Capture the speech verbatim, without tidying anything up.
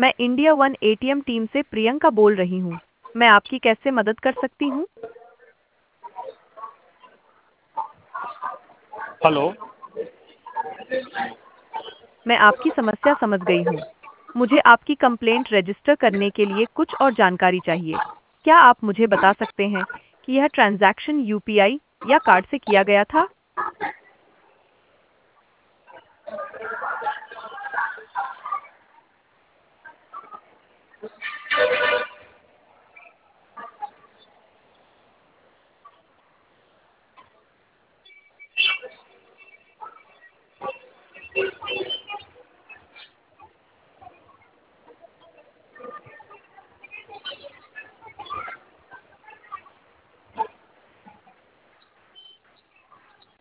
मैं India one ATM team से प्रियंका बोल रही हूँ। मैं आपकी कैसे मदद कर सकती हूँ? हेलो। मैं आपकी समस्या समझ गई हूँ। मुझे आपकी कंप्लेंट रजिस्टर करने के लिए कुछ और जानकारी चाहिए। क्या आप मुझे बता सकते हैं कि यह ट्रांजैक्शन यूपीआई या कार्ड से किया गया था?